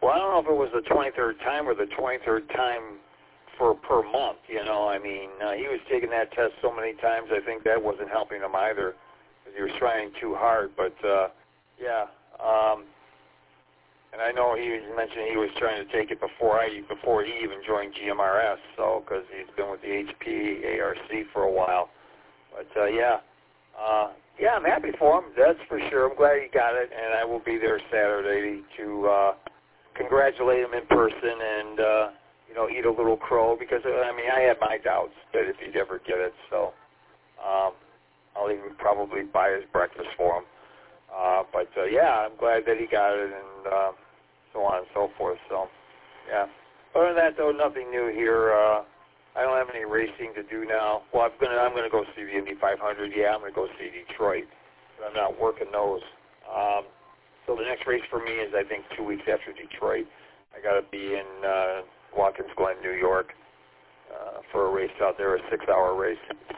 Well, I don't know if it was the 23rd time or the 23rd time per month, you know. I mean, he was taking that test so many times, I think that wasn't helping him either because he was trying too hard. But, yeah, and I know he mentioned he was trying to take it before he even joined GMRS, so because he's been with the HP ARC for a while. But, yeah, I'm happy for him, that's for sure. I'm glad he got it, and I will be there Saturday to congratulate him in person and, you know, eat a little crow because, I mean, I had my doubts that if he'd ever get it, so I'll even probably buy his breakfast for him. But, yeah, I'm glad that he got it and so on and so forth. So, yeah. Other than that, though, nothing new here. I don't have any racing to do now. Well, I'm gonna go see the Indy 500. Yeah, I'm going to go see Detroit, but I'm not working those. So the next race for me is, I think, 2 weeks after Detroit. I got to be in Watkins Glen, New York, for a race out there, a 6-hour race.